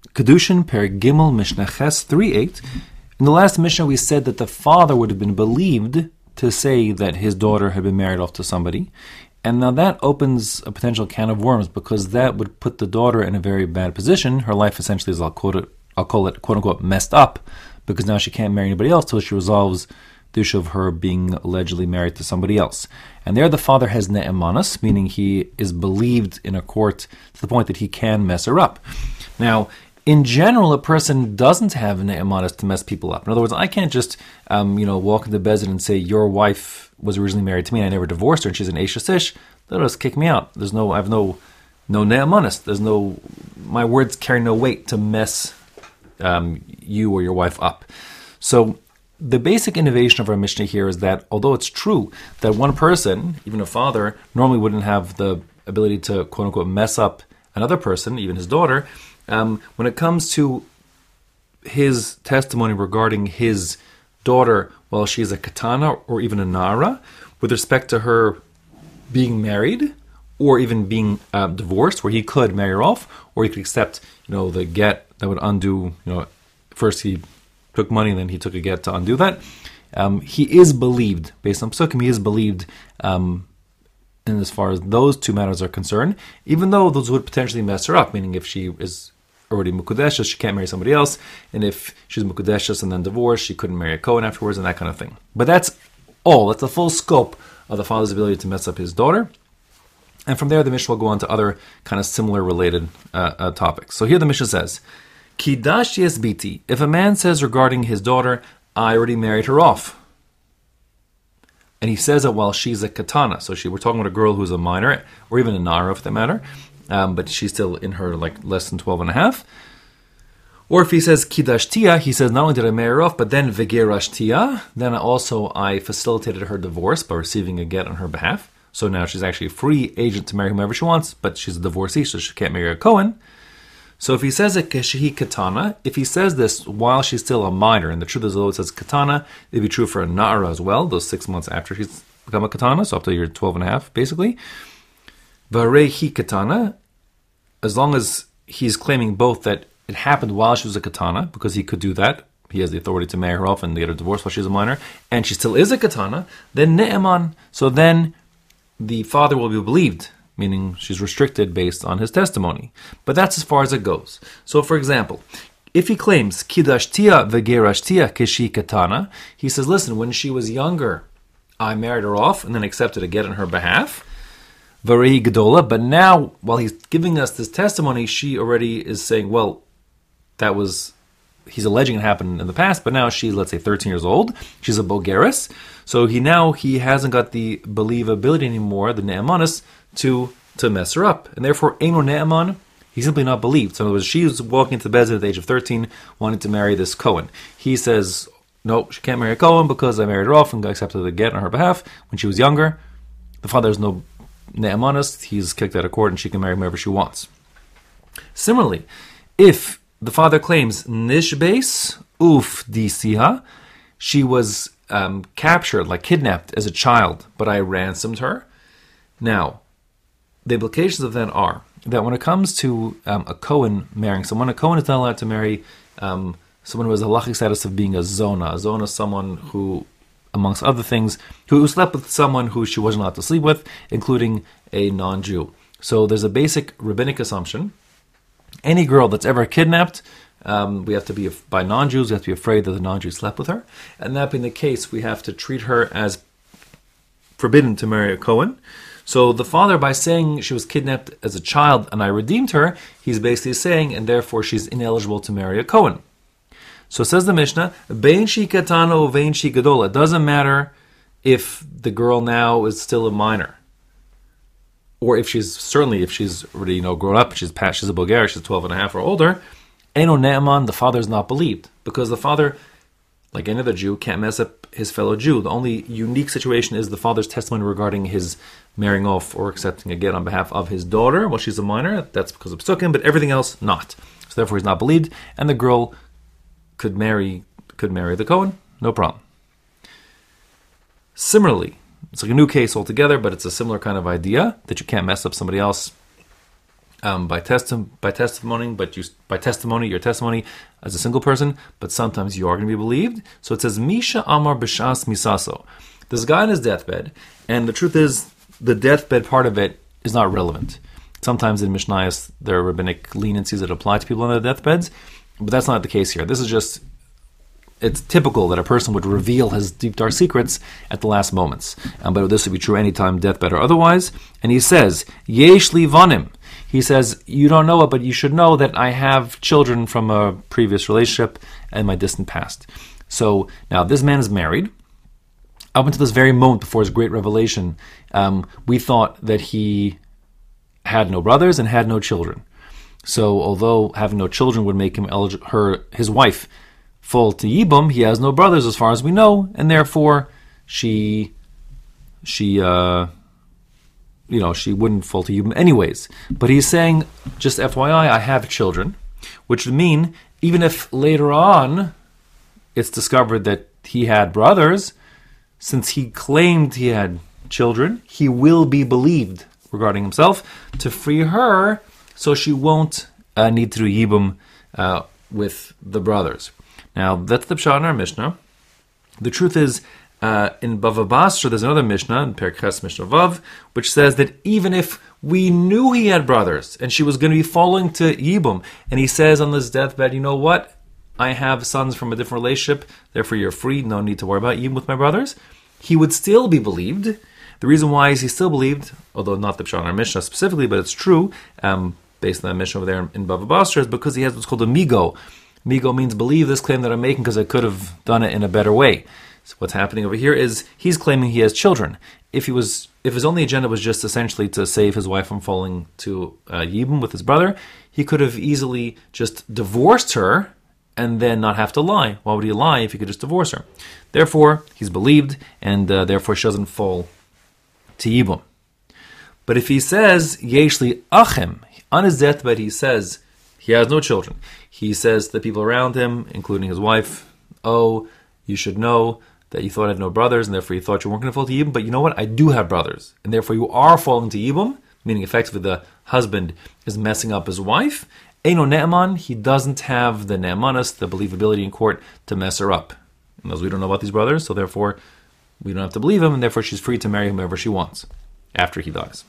Kedushin Per Gimel Mishnah Ches 3:8. In the last Mishnah, we said that the father would have been believed to say that his daughter had been married off to somebody. And now that opens a potential can of worms, because that would put the daughter in a very bad position. Her life essentially is, I'll call it, quote unquote, messed up, because now she can't marry anybody else till she resolves the issue of her being allegedly married to somebody else. And there the father has ne'emanas, meaning he is believed in a court to the point that he can mess her up. Now, in general, a person doesn't have ne'emanas to mess people up. In other words, I can't just walk into Bezdin and say, your wife was originally married to me and I never divorced her and she's an Eishes Ish. They'll just kick me out. I have no ne'emanas. My words carry no weight to mess you or your wife up. So the basic innovation of our Mishnah here is that although it's true that one person, even a father, normally wouldn't have the ability to quote unquote mess up another person, even his daughter, when it comes to his testimony regarding his daughter while she is a katana or even a nara, with respect to her being married or even being divorced, where he could marry her off, or he could accept the get that would undo, first he took money and then he took a get to undo that. He is believed, based on Psukim, he is believed in as far as those two matters are concerned, even though those would potentially mess her up, meaning if she is already Mukudeshes, she can't marry somebody else, and if she's Mukudeshes and then divorced, she couldn't marry a Kohen afterwards, and that kind of thing. But that's the full scope of the father's ability to mess up his daughter. And from there, the Mishnah will go on to other kind of similar related topics. So here the Mishnah says, Kidash yes biti, if a man says regarding his daughter, I already married her off, and he says it while she's a katana, so we're talking about a girl who's a minor, or even a nara for that matter, but she's still in her less than 12 and a half. Or if he says Kidash Tia, he says not only did I marry her off, but then Vegerash Tia, then I facilitated her divorce by receiving a get on her behalf. So now she's actually a free agent to marry whomever she wants, but she's a divorcee, so she can't marry a Kohen. So if he says it Keshehi Katana, if he says this while she's still a minor, and the truth is, although it says Katana, it'd be true for a Na'ara as well, those 6 months after she's become a Katana, so up to you're 12 and a half, basically. Varehi Katana, as long as he's claiming both that it happened while she was a Katana, because he could do that, he has the authority to marry her off and get her divorced while she's a minor, and she still is a Katana, then Ne'eman, so then the father will be believed, meaning she's restricted based on his testimony. But that's as far as it goes. So for example, if he claims Kidash Tia Vegerash Tia Keshi Katana, he says, listen, when she was younger, I married her off and then accepted a get on her behalf, Varehi Gedola, but now, while he's giving us this testimony, she already is saying, well, he's alleging it happened in the past, but now she's, let's say, 13 years old. She's a Bogeres. So he hasn't got the believability anymore, the Ne'emanis, to mess her up. And therefore, Eino Ne'eman, he's simply not believed. So in other words, she's walking into the Bezdin at the age of 13, wanting to marry this Kohen. He says, no, she can't marry a Kohen because I married her off and accepted the get on her behalf when she was younger. The father has no Ne'emanis, he's kicked out of court and she can marry whoever she wants. Similarly, if the father claims Nishbeis Uf Di Siha, she was captured, kidnapped as a child, but I ransomed her. Now, the implications of that are that when it comes to a Kohen marrying someone, a Kohen is not allowed to marry someone who has the halachic status of being a Zona. A Zona is someone who, amongst other things, who slept with someone who she wasn't allowed to sleep with, including a non-Jew. So there's a basic rabbinic assumption. Any girl that's ever kidnapped, we have to be, by non-Jews, we have to be afraid that the non-Jew slept with her. And that being the case, we have to treat her as forbidden to marry a Kohen. So the father, by saying she was kidnapped as a child and I redeemed her, he's basically saying, and therefore she's ineligible to marry a Kohen. So says the Mishnah, Bein shi katana vein shi gadola. It doesn't matter if the girl now is still a minor, or if she's already grown up, she's a Bulgarian, she's 12 and a half or older. Eino Ne'eman, the father is not believed, because the father, like any other Jew, can't mess up his fellow Jew. The only unique situation is the father's testimony regarding his marrying off or accepting a get on behalf of his daughter while she's a minor. That's because of Psukim, but everything else not. So therefore he's not believed, and the girl could marry the Kohen, no problem. Similarly, it's like a new case altogether, but it's a similar kind of idea that you can't mess up somebody else by testimony, your testimony as a single person, but sometimes you are going to be believed. So it says, Misha Amar B'Shas Misaso. This guy on his deathbed, and the truth is, the deathbed part of it is not relevant. Sometimes in Mishnayos, there are rabbinic leniencies that apply to people on their deathbeds, but that's not the case here. This is just, it's typical that a person would reveal his deep, dark secrets at the last moments. But this would be true anytime, deathbed or otherwise. And he says, Yesh li vanim. He says, you don't know it, but you should know that I have children from a previous relationship and my distant past. So now this man is married. Up until this very moment before his great revelation, we thought that he had no brothers and had no children. So although having no children would make him his wife full to Yibum, he has no brothers as far as we know, and therefore she wouldn't fall to Yibum anyways. But he's saying, just FYI, I have children, which would mean even if later on it's discovered that he had brothers, since he claimed he had children, he will be believed regarding himself to free her, so she won't need to do Yibum with the brothers. Now, that's the Pshat in our Mishnah. The truth is, in Bava Basra, there's another Mishnah, in Perek Ches Mishnah Vav, which says that even if we knew he had brothers, and she was going to be falling to Yibum, and he says on this deathbed, you know what? I have sons from a different relationship, therefore you're free, no need to worry about Yibum with my brothers. He would still be believed. The reason why is he still believed, although not the Pshat in our Mishnah specifically, but it's true, based on that Mishnah over there in Bava Basra, is because he has what's called a migo. Migo means believe this claim that I'm making because I could have done it in a better way. So what's happening over here is he's claiming he has children. If his only agenda was just essentially to save his wife from falling to Yibum with his brother, he could have easily just divorced her and then not have to lie. Why would he lie if he could just divorce her? Therefore, he's believed, and therefore she doesn't fall to Yibum. But if he says, Yeshli Achim, on his deathbed he says, he has no children. He says to the people around him, including his wife, oh, you should know that you thought I had no brothers, and therefore you thought you weren't going to fall to Yibum, but you know what? I do have brothers, and therefore you are falling to Yibum, meaning effectively the husband is messing up his wife. Eino Ne'eman, he doesn't have the Ne'emanas, the believability in court, to mess her up. And as we don't know about these brothers, so therefore we don't have to believe him, and therefore she's free to marry whomever she wants after he dies.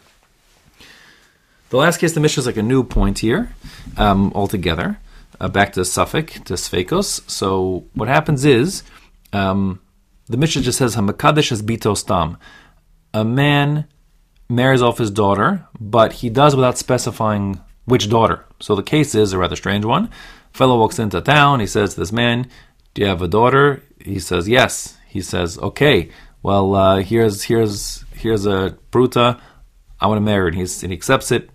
The last case, the Mishnah is like a new point here, altogether. Back to Suffolk, to Sfeikos. So what happens is, the Mishnah just says, Hamakadesh es bito stam. A man marries off his daughter, but he does without specifying which daughter. So the case is a rather strange one. A fellow walks into town, he says to this man, do you have a daughter? He says, yes. He says, okay, well, here's a pruta, I want to marry her. And he accepts it,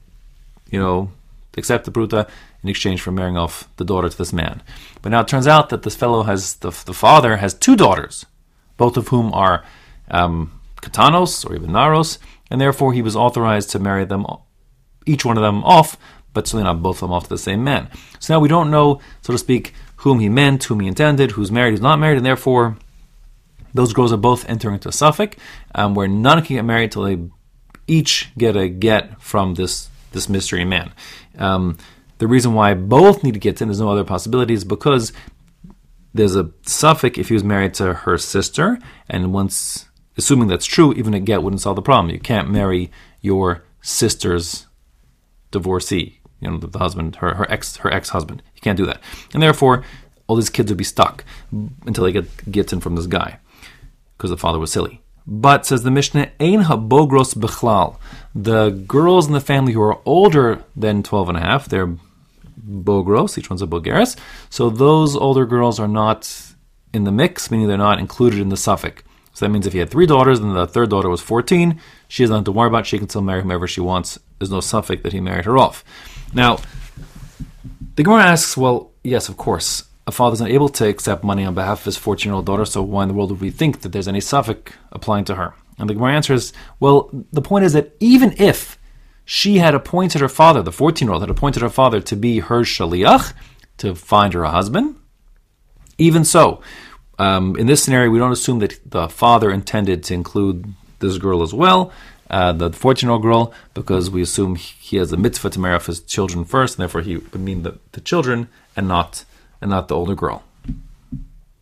accept the pruta in exchange for marrying off the daughter to this man. But now it turns out that this fellow has, the father has two daughters, both of whom are katanos, or even naros, and therefore he was authorized to marry them, each one of them off, but certainly not both of them off to the same man. So now we don't know, so to speak, whom he meant, whom he intended, who's married, who's not married, and therefore those girls are both entering into a Suffolk, where none can get married till they each get a get from this mystery man. The reason why both need to get in, there's no other possibilities, because there's a Suffolk if he was married to her sister, and once, assuming that's true, even a get wouldn't solve the problem. You can't marry your sister's divorcee, the husband, her ex-husband. You can't do that. And therefore, all these kids would be stuck until they get in from this guy, because the father was silly. But, says the Mishnah, Ein habogros bechlal. The girls in the family who are older than 12 and a half, they're bogros, each one's a bogeres. So those older girls are not in the mix, meaning they're not included in the Suffolk. So that means if he had three daughters, and the third daughter was 14, she has nothing to worry about. She can still marry whomever she wants. There's no Suffolk that he married her off. Now, the Gemara asks, well, yes, of course, a father's not able to accept money on behalf of his 14-year-old daughter, so why in the world would we think that there's any Suffolk applying to her? And the Gemara answers, well, the point is that even if she had appointed her father, the 14-year-old had appointed her father to be her shaliach, to find her a husband, even so, in this scenario, we don't assume that the father intended to include this girl as well. the 14-year-old girl, because we assume he has a mitzvah to marry off his children first, and therefore he would mean the children and not the older girl.